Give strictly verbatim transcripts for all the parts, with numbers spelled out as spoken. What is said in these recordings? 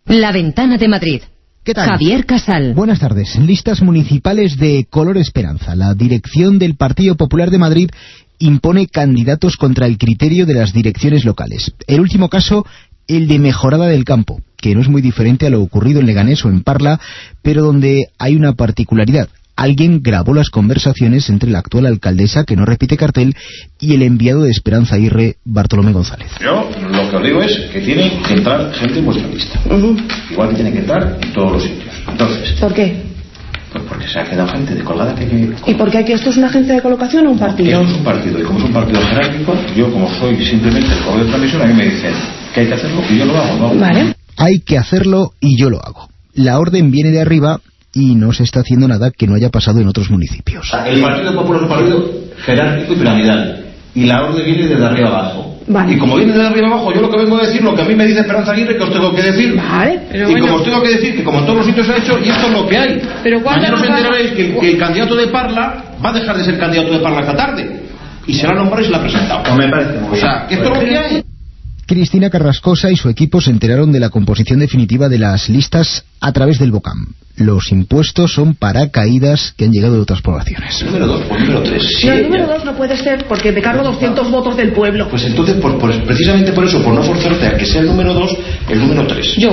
La Ventana de Madrid. ¿Qué tal? Javier Casal. Buenas tardes. Listas municipales de color esperanza. La dirección del Partido Popular de Madrid impone candidatos contra el criterio de las direcciones locales. El último caso, el de Mejorada del Campo, que no es muy diferente a lo ocurrido en Leganés o en Parla, pero donde hay una particularidad. Alguien grabó las conversaciones entre la actual alcaldesa, que no repite cartel, y el enviado de Esperanza Aguirre, Bartolomé González. Yo lo que os digo es que tiene que entrar gente en vuestra lista. Uh-huh. Igual que tiene que entrar en todos los sitios. Entonces, ¿por qué? Pues porque se ha quedado gente de colgada que... que... ¿Y por qué aquí esto es una agencia de colocación o un partido? Esto es un partido, y como es un partido jerárquico, yo como soy simplemente el correo de transmisión, a mí me dicen que hay que hacerlo y yo lo hago, ¿no? Vale. Hay que hacerlo y yo lo hago. La orden viene de arriba y no se está haciendo nada que no haya pasado en otros municipios. El Partido Popular es un partido jerárquico y piramidal, y la orden viene desde arriba abajo. Vale. Y como viene desde arriba abajo, yo lo que vengo a decir, lo que a mí me dice Esperanza Aguirre, que os tengo que decir. Vale, pero y bueno. como os tengo que decir, que como en todos los sitios se ha hecho, y esto es lo que hay. Pero mañana os enteraréis que, que el candidato de Parla va a dejar de ser candidato de Parla esta tarde. Y se la nombrado y se la ha presentado. No me parece muy bien. O sea, que esto es lo que hay. Cristina Carrascosa y su equipo se enteraron de la composición definitiva de las listas a través del BOCAM. Los impuestos son paracaídas que han llegado de otras poblaciones. Número dos o número tres. Sí, no, el número dos no puede ser porque me cargo doscientos votos del pueblo. Pues entonces, por, por, precisamente por eso, por no forzarte a que sea el número dos, el número tres. Yo.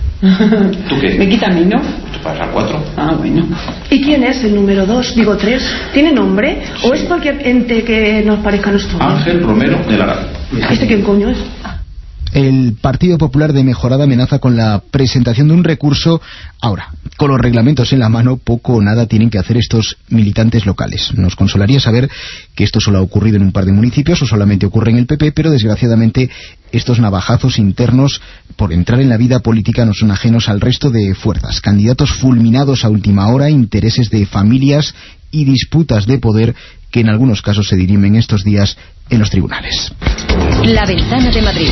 ¿Tú qué? Me quita a mí, ¿no? Tú pasas a cuatro. Ah, bueno. ¿Y quién es el número dos? Digo, tres. ¿Tiene nombre? ¿O sí. Es cualquier ente que nos parezca nuestro? Ángel Romero de Lara. ¿Este quién coño es? El Partido Popular de Mejorada amenaza con la presentación de un recurso. Ahora, con los reglamentos en la mano, poco o nada tienen que hacer estos militantes locales. Nos consolaría saber que esto solo ha ocurrido en un par de municipios o solamente ocurre en el P P, pero desgraciadamente estos navajazos internos por entrar en la vida política no son ajenos al resto de fuerzas. Candidatos fulminados a última hora, intereses de familias y disputas de poder que en algunos casos se dirimen estos días en los tribunales. La Ventana de Madrid.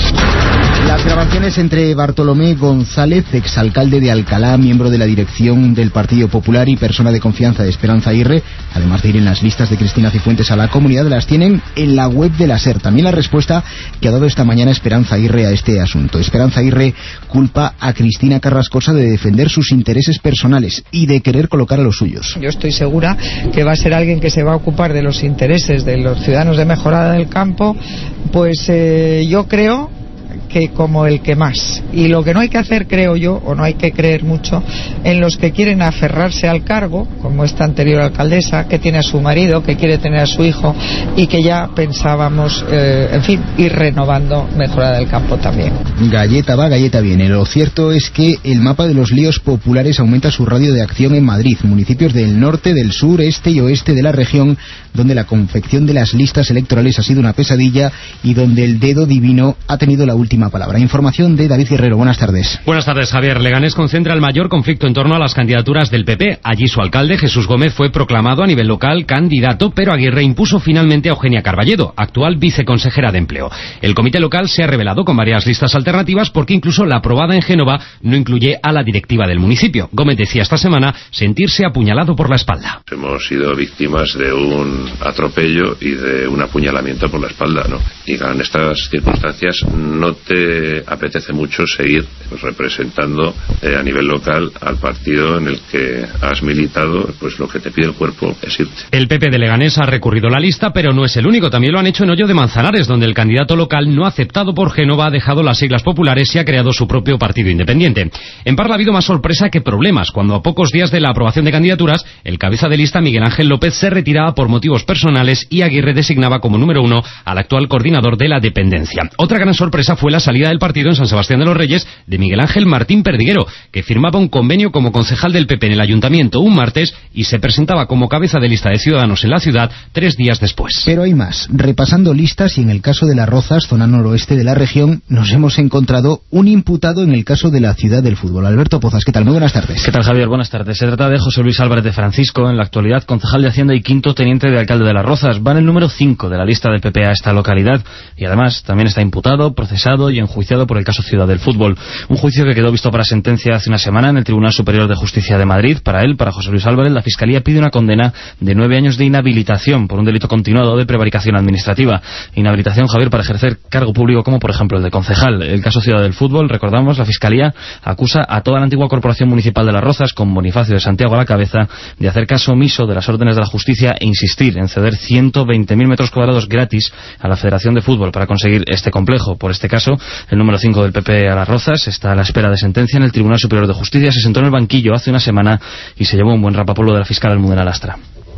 Las grabaciones entre Bartolomé González, exalcalde de Alcalá, miembro de la dirección del Partido Popular y persona de confianza de Esperanza Aguirre, además de ir en las listas de Cristina Cifuentes a la comunidad, las tienen en la web de la SER. También la respuesta que ha dado esta mañana Esperanza Aguirre a este asunto. Esperanza Aguirre culpa a Cristina Carrascosa de defender sus intereses personales y de querer colocar a los suyos. Yo estoy segura que va a ser alguien que se va a ocupar de los intereses de los ciudadanos de Mejorada del Campo, pues eh, yo creo que como el que más. Y lo que no hay que hacer, creo yo, o no hay que creer mucho, en los que quieren aferrarse al cargo, como esta anterior alcaldesa, que tiene a su marido, que quiere tener a su hijo, y que ya pensábamos, eh, en fin, ir renovando Mejorada del Campo también. Galleta va, galleta viene. Lo cierto es que el mapa de los líos populares aumenta su radio de acción en Madrid, municipios del norte, del sur, este y oeste de la región, donde la confección de las listas electorales ha sido una pesadilla y donde el dedo divino ha tenido la última palabra. Información de David Guerrero. Buenas tardes. Buenas tardes, Javier. Leganés concentra el mayor conflicto en torno a las candidaturas del P P. Allí su alcalde, Jesús Gómez, fue proclamado a nivel local candidato, pero Aguirre impuso finalmente a Eugenia Carballedo, actual viceconsejera de Empleo. El comité local se ha revelado con varias listas alternativas porque incluso la aprobada en Génova no incluye a la directiva del municipio. Gómez decía esta semana sentirse apuñalado por la espalda. Hemos sido víctimas de un atropello y de un apuñalamiento por la espalda, ¿no? Y en estas circunstancias no te apetece mucho seguir representando eh, a nivel local al partido en el que has militado, pues lo que te pide el cuerpo es irte. El P P de Leganés ha recurrido la lista, pero no es el único. También lo han hecho en Hoyo de Manzanares, donde el candidato local no aceptado por Génova ha dejado las siglas populares y ha creado su propio partido independiente. En Parla ha habido más sorpresa que problemas, cuando a pocos días de la aprobación de candidaturas, el cabeza de lista Miguel Ángel López se retiraba por motivos personales y Aguirre designaba como número uno al actual coordinador de la dependencia. Otra gran sorpresa fue la salida del partido en San Sebastián de los Reyes de Miguel Ángel Martín Perdiguero, que firmaba un convenio como concejal del P P en el ayuntamiento un martes y se presentaba como cabeza de lista de Ciudadanos en la ciudad tres días después. Pero hay más. Repasando listas y en el caso de Las Rozas, zona noroeste de la región, nos hemos encontrado un imputado en el caso de la ciudad del fútbol. Alberto Pozas, ¿qué tal? Muy buenas tardes. ¿Qué tal, Javier? Buenas tardes. Se trata de José Luis Álvarez de Francisco, en la actualidad concejal de Hacienda y quinto teniente de alcalde de Las Rozas. Va en el número cinco de la lista del P P a esta localidad y además también está imputado, procesado investigado y enjuiciado por el caso Ciudad del Fútbol. Un juicio que quedó visto para sentencia hace una semana en el Tribunal Superior de Justicia de Madrid. Para él, para José Luis Álvarez, la Fiscalía pide una condena de nueve años de inhabilitación por un delito continuado de prevaricación administrativa. Inhabilitación, Javier, para ejercer cargo público como, por ejemplo, el de concejal. El caso Ciudad del Fútbol, recordamos, la Fiscalía acusa a toda la antigua Corporación Municipal de Las Rozas, con Bonifacio de Santiago a la cabeza, de hacer caso omiso de las órdenes de la justicia e insistir en ceder ciento veinte mil metros cuadrados gratis a la Federación de Fútbol para conseguir este complejo. Por este caso, el número cinco del P P a Las Rozas está a la espera de sentencia en el Tribunal Superior de Justicia. Se sentó en el banquillo hace una semana y se llevó un buen rapapolvo de la fiscal Almudena Lastra.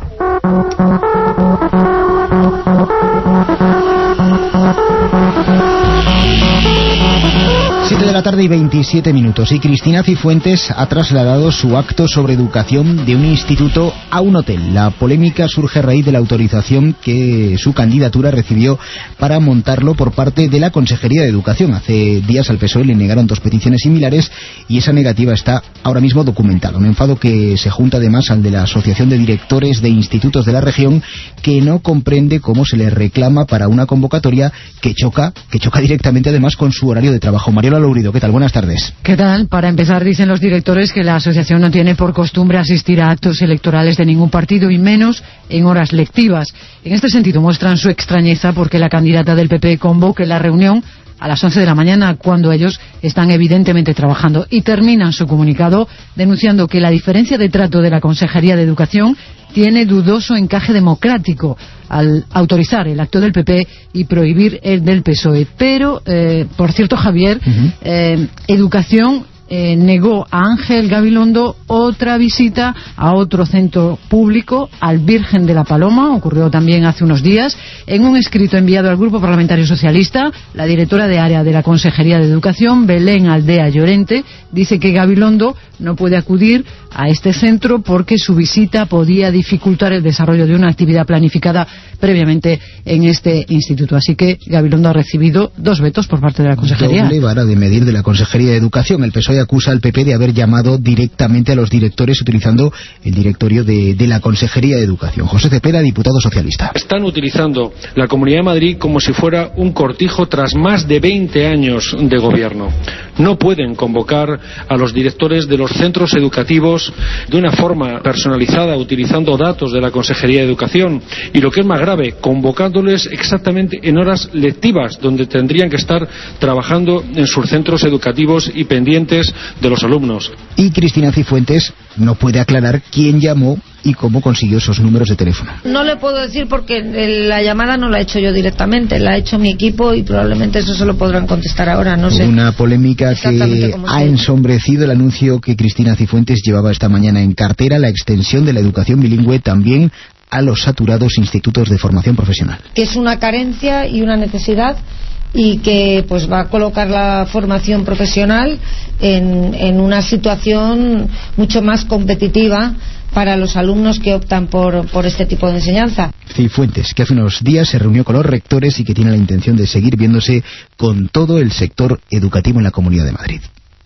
siete de la tarde y veintisiete minutos, y Cristina Cifuentes ha trasladado su acto sobre educación de un instituto a un hotel. La polémica surge a raíz de la autorización que su candidatura recibió para montarlo por parte de la Consejería de Educación. Hace días al P S O E le negaron dos peticiones similares y esa negativa está ahora mismo documentada. Un enfado que se junta además al de la Asociación de Directores de Institutos de la región, que no comprende cómo se le reclama para una convocatoria que choca, que choca directamente además con su horario de trabajo. Mariola Lourido, ¿qué tal? Buenas tardes. ¿Qué tal? Para empezar, dicen los directores que la asociación no tiene por costumbre asistir a actos electorales de ningún partido y menos en horas lectivas. En este sentido muestran su extrañeza porque la candidata del P P convoque la reunión a las once de la mañana, cuando ellos están evidentemente trabajando, y terminan su comunicado denunciando que la diferencia de trato de la Consejería de Educación tiene dudoso encaje democrático al autorizar el acto del P P y prohibir el del P S O E. Pero, eh, por cierto, Javier, uh-huh. eh, Educación eh, negó a Ángel Gabilondo otra visita a otro centro público, al Virgen de la Paloma. Ocurrió también hace unos días. En un escrito enviado al Grupo Parlamentario Socialista, la directora de área de la Consejería de Educación, Belén Aldea Llorente, dice que Gabilondo no puede acudir a este centro porque su visita podía dificultar el desarrollo de una actividad planificada previamente en este instituto. Así que Gabilondo ha recibido dos vetos por parte de la Consejería. Doble vara de medir de la Consejería de Educación. El P S O E acusa al P P de haber llamado directamente a los directores utilizando el directorio de, de la Consejería de Educación. José Cepeda, diputado socialista. Están utilizando la Comunidad de Madrid como si fuera un cortijo tras más de veinte años de gobierno. No pueden convocar a los directores de los centros educativos de una forma personalizada, utilizando datos de la Consejería de Educación, y lo que es más grave, convocándoles exactamente en horas lectivas, donde tendrían que estar trabajando en sus centros educativos y pendientes de los alumnos. Y Cristina Cifuentes no puede aclarar quién llamó y cómo consiguió esos números de teléfono. No le puedo decir porque la llamada no la he hecho yo directamente, la ha hecho mi equipo y probablemente eso se lo podrán contestar ahora, no sé. Una polémica que ha ensombrecido el anuncio que Cristina Cifuentes llevaba esta mañana en cartera, la extensión de la educación bilingüe también a los saturados institutos de formación profesional. Que es una carencia y una necesidad, y que pues va a colocar la formación profesional en, en una situación mucho más competitiva para los alumnos que optan por, por este tipo de enseñanza. Cifuentes, que hace unos días se reunió con los rectores y que tiene la intención de seguir viéndose con todo el sector educativo en la Comunidad de Madrid.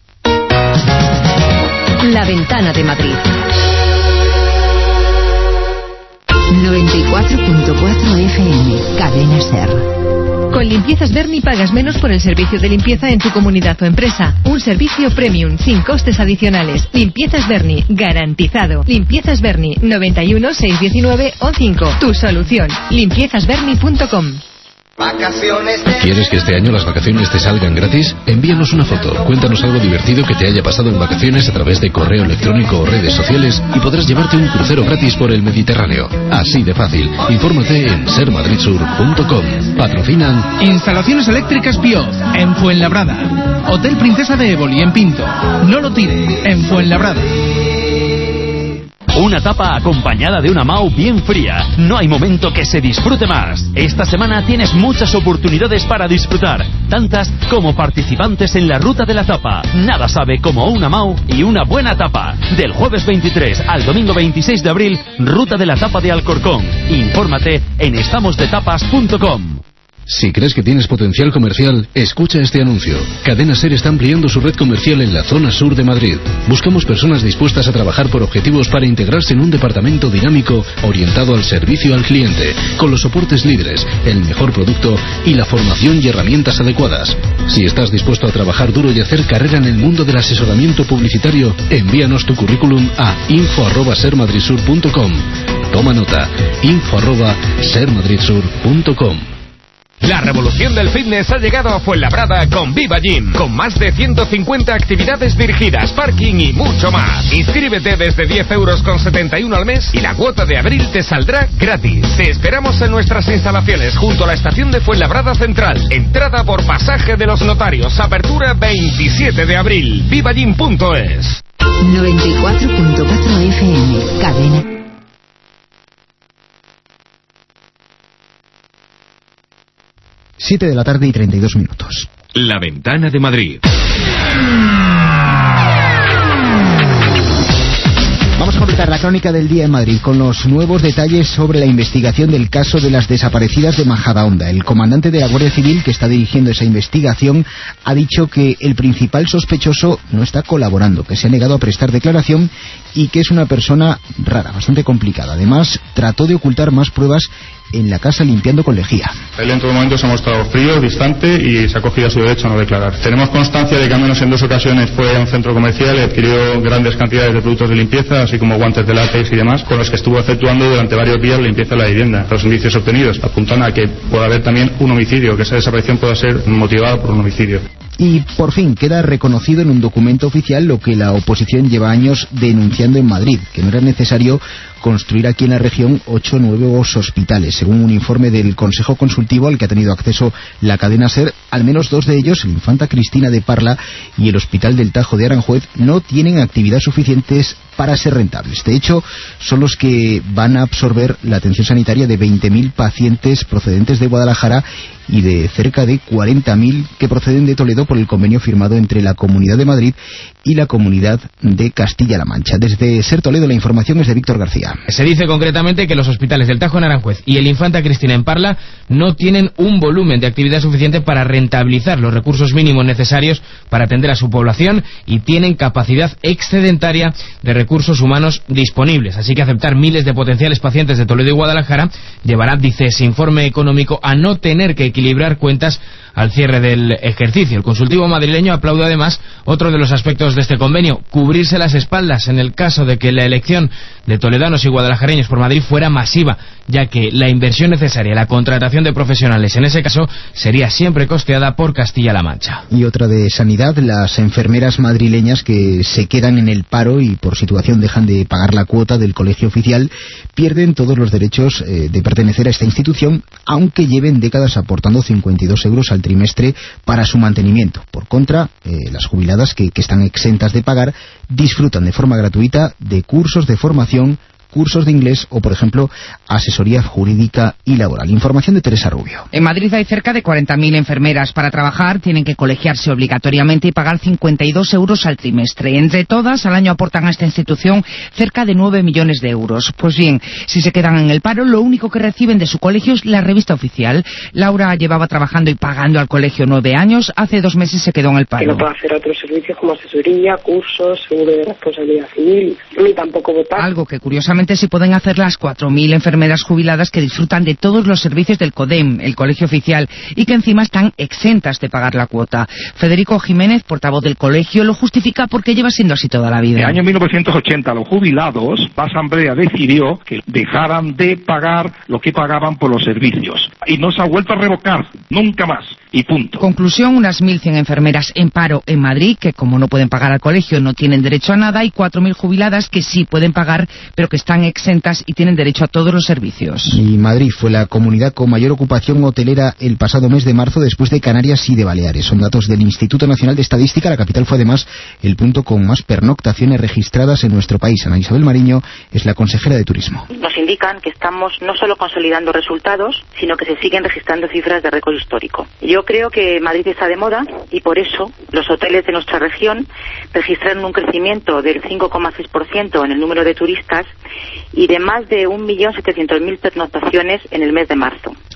La Ventana de Madrid. noventa y cuatro punto cuatro F M, Cadena SER. Con Limpiezas Berni pagas menos por el servicio de limpieza en tu comunidad o empresa. Un servicio premium, sin costes adicionales. Limpiezas Berni, garantizado. Limpiezas Berni, noventa y uno, seiscientos diecinueve, once cinco. Tu solución. limpiezas berni punto com. ¿Quieres que este año las vacaciones te salgan gratis? Envíanos una foto, cuéntanos algo divertido que te haya pasado en vacaciones a través de correo electrónico o redes sociales y podrás llevarte un crucero gratis por el Mediterráneo. Así de fácil. Infórmate en ser madrid sur punto com. Patrocinan Instalaciones Eléctricas Pioz, en Fuenlabrada. Hotel Princesa de Éboli, en Pinto. No lo tire, en Fuenlabrada. Una tapa acompañada de una M A U bien fría. No hay momento que se disfrute más. Esta semana tienes muchas oportunidades para disfrutar, tantas como participantes en la Ruta de la Tapa. Nada sabe como una M A U y una buena tapa. Del jueves veintitrés al domingo veintiséis de abril, Ruta de la Tapa de Alcorcón. Infórmate en estamos de tapas punto com. Si crees que tienes potencial comercial, escucha este anuncio. Cadena SER está ampliando su red comercial en la zona sur de Madrid. Buscamos personas dispuestas a trabajar por objetivos para integrarse en un departamento dinámico orientado al servicio al cliente, con los soportes líderes, el mejor producto y la formación y herramientas adecuadas. Si estás dispuesto a trabajar duro y hacer carrera en el mundo del asesoramiento publicitario, envíanos tu currículum a info arroba ser madrid sur punto com. Toma nota, info arroba ser madrid sur punto com. La revolución del fitness ha llegado a Fuenlabrada con Viva Gym, con más de ciento cincuenta actividades dirigidas, parking y mucho más. Inscríbete desde diez euros con setenta y uno al mes y la cuota de abril te saldrá gratis. Te esperamos en nuestras instalaciones junto a la estación de Fuenlabrada Central. Entrada por Pasaje de los Notarios. Apertura veintisiete de abril. vivagym punto es. noventa y cuatro punto cuatro F M. Cadena. siete de la tarde y treinta y dos minutos. La Ventana de Madrid. Vamos a completar la crónica del día en Madrid con los nuevos detalles sobre la investigación del caso de las desaparecidas de Majadahonda. El comandante de la Guardia Civil, que está dirigiendo esa investigación, ha dicho que el principal sospechoso no está colaborando, que se ha negado a prestar declaración y que es una persona rara, bastante complicada. Además, trató de ocultar más pruebas en la casa limpiando con lejía. Él en todo momento se ha mostrado frío, distante y se ha cogido a su derecho a no declarar. Tenemos constancia de que al menos en dos ocasiones fue a un centro comercial y adquirió grandes cantidades de productos de limpieza, así como guantes de látex y demás, con los que estuvo efectuando durante varios días la limpieza de la vivienda. Los indicios obtenidos apuntan a que puede haber también un homicidio, que esa desaparición pueda ser motivada por un homicidio. Y por fin queda reconocido en un documento oficial lo que la oposición lleva años denunciando en Madrid, que no era necesario construir aquí en la región ocho nuevos hospitales. Según un informe del Consejo Consultivo al que ha tenido acceso la cadena SER, al menos dos de ellos, el Infanta Cristina de Parla y el Hospital del Tajo de Aranjuez, no tienen actividad suficientes para ser rentables. De hecho, son los que van a absorber la atención sanitaria de veinte mil pacientes procedentes de Guadalajara y de cerca de cuarenta mil que proceden de Toledo por el convenio firmado entre la Comunidad de Madrid y la Comunidad de Castilla-La Mancha. Desde SER Toledo la información es de Víctor García. Se dice concretamente que los hospitales del Tajo en Aranjuez y el Infanta Cristina en Parla no tienen un volumen de actividad suficiente para rentabilizar los recursos mínimos necesarios para atender a su población y tienen capacidad excedentaria de recursos humanos disponibles. Así que aceptar miles de potenciales pacientes de Toledo y Guadalajara llevará, dice ese informe económico, a no tener que equilibrar cuentas al cierre del ejercicio. El consultivo madrileño aplaude además otro de los aspectos de este convenio, cubrirse las espaldas en el caso de que la elección de toledanos y guadalajareños por Madrid fuera masiva, ya que la inversión necesaria, la contratación de profesionales en ese caso, sería siempre costeada por Castilla-La Mancha. Y otra de sanidad, las enfermeras madrileñas que se quedan en el paro y por situación dejan de pagar la cuota del colegio oficial, pierden todos los derechos eh, de pertenecer a esta institución, aunque lleven décadas aportando cincuenta y dos euros al trimestre para su mantenimiento. Por contra, eh, las jubiladas que, que están exentas de pagar disfrutan de forma gratuita de cursos de formación, cursos de inglés o, por ejemplo, asesoría jurídica y laboral. Información de Teresa Rubio. En Madrid hay cerca de cuarenta mil enfermeras. Para trabajar tienen que colegiarse obligatoriamente y pagar cincuenta y dos euros al trimestre. Entre todas, al año aportan a esta institución cerca de nueve millones de euros. Pues bien, si se quedan en el paro, lo único que reciben de su colegio es la revista oficial. Laura llevaba trabajando y pagando al colegio nueve años. Hace dos meses se quedó en el paro. Que no puede hacer otros servicios como asesoría, cursos, seguro de responsabilidad civil, ni tampoco votar. Algo que curiosamente sí pueden hacer las cuatro mil enfermeras jubiladas que disfrutan de todos los servicios del CODEM, el colegio oficial, y que encima están exentas de pagar la cuota. Federico Jiménez, portavoz del colegio, lo justifica porque lleva siendo así toda la vida. En el año mil novecientos ochenta los jubilados, la asamblea decidió que dejaran de pagar lo que pagaban por los servicios. Y no se ha vuelto a revocar, nunca más. Y punto. Conclusión, unas mil cien enfermeras en paro en Madrid, que como no pueden pagar al colegio no tienen derecho a nada, y cuatro mil jubiladas que sí pueden pagar, pero que están exentas y tienen derecho a todos los servicios. Y Madrid fue la comunidad con mayor ocupación hotelera el pasado mes de marzo, después de Canarias y de Baleares. Son datos del Instituto Nacional de Estadística. La capital fue además el punto con más pernoctaciones registradas en nuestro país. Ana Isabel Mariño es la consejera de Turismo. Nos indican que estamos no solo consolidando resultados, sino que se siguen registrando cifras de récord histórico. Yo creo que Madrid está de moda y por eso los hoteles de nuestra región registraron un crecimiento del cinco coma seis por ciento en el número de turistas y de más de un millón setecientos mil pernoctaciones en el mes de marzo.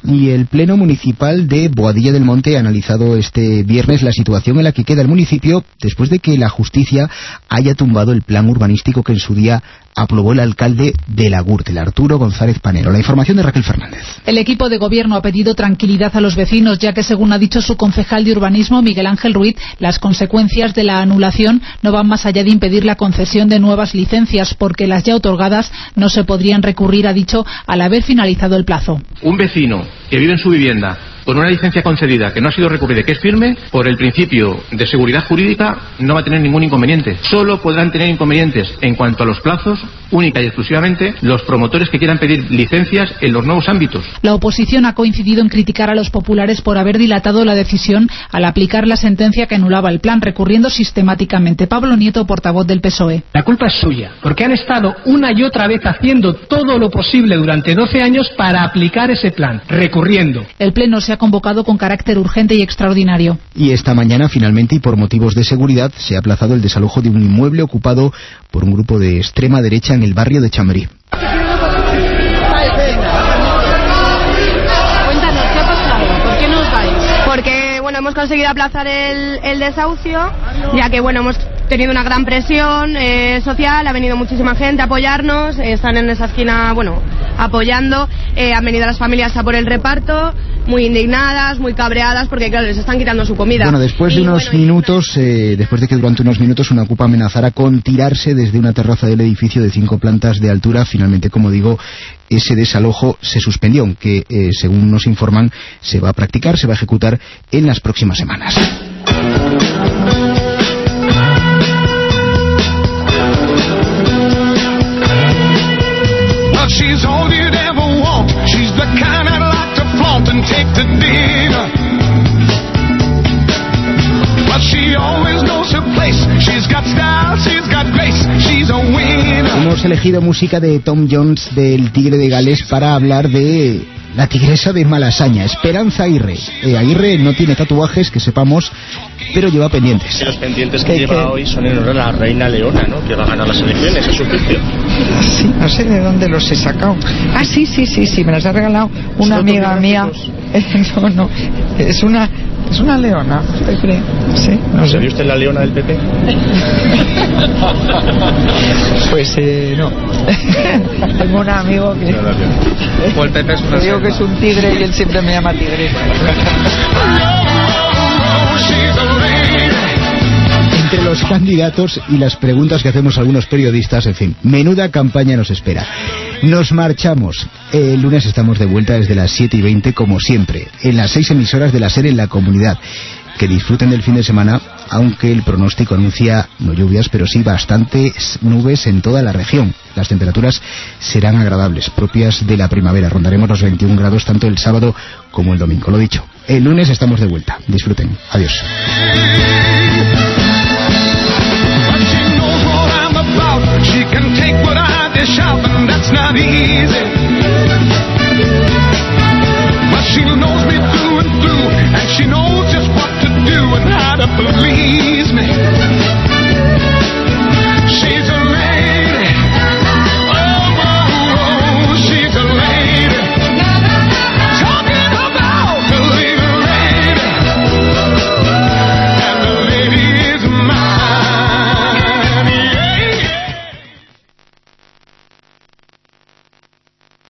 Y el Pleno Municipal de Boadilla del Monte ha analizado este viernes la situación en la que queda el municipio después de que la justicia haya tumbado el plan urbanístico que en su día aprobó el alcalde de la Gürtel, Arturo González Panero. La información de Raquel Fernández. El equipo de gobierno ha pedido tranquilidad a los vecinos, ya que según ha dicho su concejal de urbanismo, Miguel Ángel Ruiz, las consecuencias de la anulación no van más allá de impedir la concesión de nuevas licencias, porque las ya otorgadas no se podrían recurrir, ha dicho, al haber finalizado el plazo. Un vecino que vive en su vivienda con una licencia concedida que no ha sido recurrida y que es firme, por el principio de seguridad jurídica no va a tener ningún inconveniente. Solo podrán tener inconvenientes en cuanto a los plazos, única y exclusivamente los promotores que quieran pedir licencias en los nuevos ámbitos. La oposición ha coincidido en criticar a los populares por haber dilatado la decisión al aplicar la sentencia que anulaba el plan, recurriendo sistemáticamente. Pablo Nieto, portavoz del P S O E. La culpa es suya, porque han estado una y otra vez haciendo todo lo posible durante doce años para aplicar ese plan, recurriendo. El Pleno se ha convocado con carácter urgente y extraordinario. Y esta mañana, finalmente, y por motivos de seguridad, se ha aplazado el desalojo de un inmueble ocupado por un grupo de extrema derecha en el barrio de Chamberí. Cuéntanos, ¿qué ha pasado? ¿Por qué no os vais? Porque, bueno, hemos conseguido aplazar el, el desahucio, ya que, bueno, hemos tenido una gran presión eh, social, ha venido muchísima gente a apoyarnos, eh, están en esa esquina, bueno, apoyando, eh, han venido las familias a por el reparto, muy indignadas, muy cabreadas, porque claro, les están quitando su comida. Bueno, después de y, unos bueno, minutos, eh, después de que durante unos minutos una ocupa amenazara con tirarse desde una terraza del edificio de cinco plantas de altura, finalmente, como digo, ese desalojo se suspendió, aunque eh, según nos informan, se va a practicar, se va a ejecutar en las próximas semanas. She's all you'd ever want. She's the kind I'd like to flaunt and take to dinner. But she always knows her place. She's got style, she's got grace. She's a winner. Hemos elegido música de Tom Jones del Tigre de Gales para hablar de la tigresa de Malasaña, Esperanza Aguirre. Eh, Aguirre no tiene tatuajes, que sepamos, pero lleva pendientes. Los pendientes que lleva hoy son en honor a la reina Leona, ¿no?, que va a ganar las elecciones, a su juicio. Sí, no sé de dónde los he sacado. Ah, sí, sí, sí, sí, me las ha regalado una amiga mía. No, no, es una... Es una leona, ¿usted cree? Sí, no sé. ¿Se vio usted la leona del P P? Pues eh, no. Tengo un amigo que... O el P P es una... Digo que es un tigre y él siempre me llama tigre. Entre los candidatos y las preguntas que hacemos algunos periodistas, en fin, menuda campaña nos espera. Nos marchamos. El lunes estamos de vuelta desde las siete y veinte, como siempre, en las seis emisoras de la SER en la comunidad. Que disfruten del fin de semana, aunque el pronóstico anuncia no lluvias, pero sí bastantes nubes en toda la región. Las temperaturas serán agradables, propias de la primavera. Rondaremos los veintiún grados tanto el sábado como el domingo. Lo dicho, el lunes estamos de vuelta. Disfruten. Adiós. She can take what I dish out, and that's not easy.